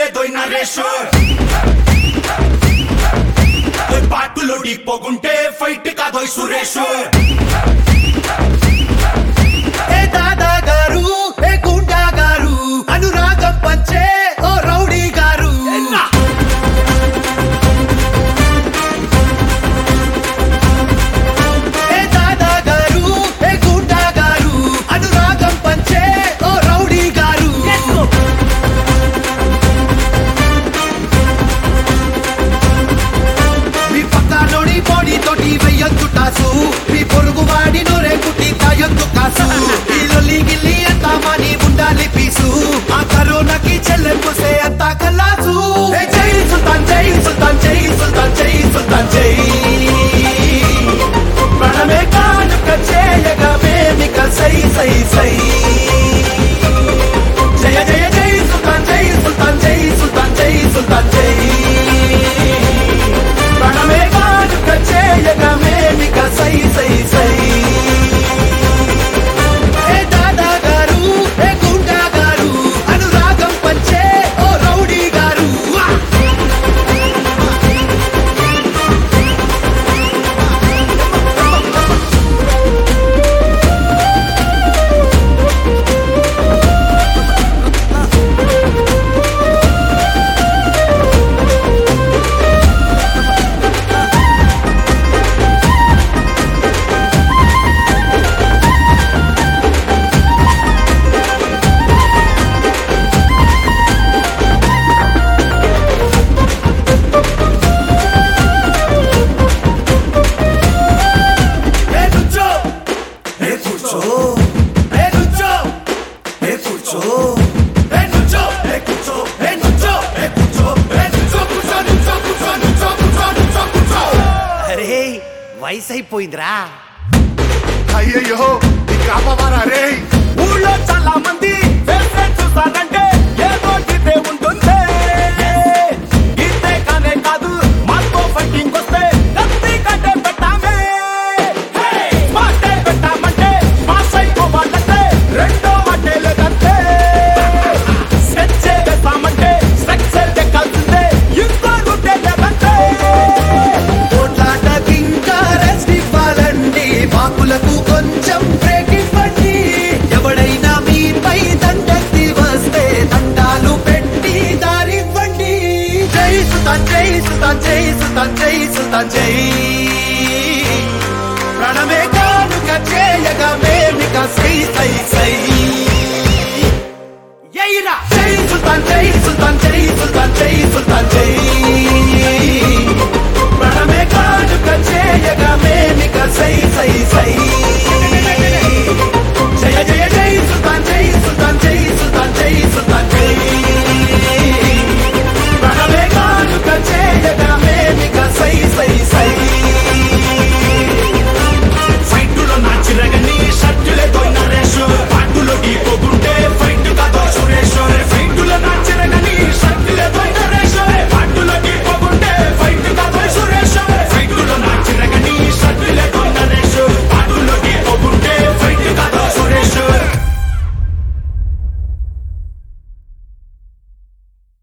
దొయ్ నరేష్ పాటలో డిపోగుంటే ఫైట్ కాదోయ్ సురేష్ ఏ దాదా గారు ఏ గుండా గారు అనురాగం పంచే ఓ రౌడీ గారు ఏ దాదా గారు ఏ గుండా గారు అనురాగం పంచే ఓ రౌడీ గారు మీ పక్కలోని బాడీ తోటి వెయ్యొద్దు టాసు మీ పొరుగు వాడి నోరే కుట్టి తాయొద్దు కాసు ఈ లొల్లి గిల్లి అంతా మనీ ఉండాలి పీసు ఆ కరోనాకి చెల్లెంపుసే అంతా కల్లాసు ఏ జై సుల్తాన్ జై సుల్తాన్ జై సుల్తాన్ జై సుల్తాన్ జై ప్రణమే కానుక చేయగా మేమిక సై సై సై జయ జయ జై సుల్తాన్ జై సుల్తాన్ జై సుల్తాన్ జై సుల్తాన్ జై ప్రణమే కానుక చేయగా మేమిక సై సై సై ఏ దాదా గారు ఏ గుండా గారు అనురాగం పంచే ఓ రౌడీ గారు ఏ నుంచో ఏ కూర్చో ఏ నుంచో ఏ కూర్చో ఏ నుంచో ఏ కూర్చో ఏ నుంచో ఏ కూర్చో ఏ నుంచో కూర్చో నుంచో కూర్చో నుంచో కూర్చో నుంచో కూర్చో అరే వయసు అయిపోయిందిరా. అయ్యయ్యో కాపవారా రే ఊళ్ళో చాలా మంది వేసే చూసానంటే ఏదో గీతే ఉంటుంది గీతే కానే కాదు మాతో ఫైటింగ్ వస్తే కత్తి కట్టే పెట్టామే మాటే పెట్టామంటే పాస్ అయిపోవాలంటే రెండో మాటే లేదంటే స్కెచ్చే వేస్తామంటే స్ట్రక్చర్ దక్కాల్సిందే ఇంకో రూటే లేదంటే పోట్లాటకి ఇంకా రెస్ట్ ఇవ్వాలండి బాకులకు కొంచెం బ్రేక్ ఇవ్వండి ఎవడైనా మీపై దండెత్తి వస్తే దండాలు పెట్టి దారివ్వండి జై సుల్తాన్ జై సుల్తాన్ జై సుల్తాన్ జై సుల్తాన్ జై ప్రణమే కానుక చేయగా మేమిక సై సై సై ఎయిరా జై సుల్తాన్ జై సుల్తాన్ జై సుల్తాన్ జై సుల్తాన్ జై ప్రణమే కానుక చేయగా మేమిక సై సై సై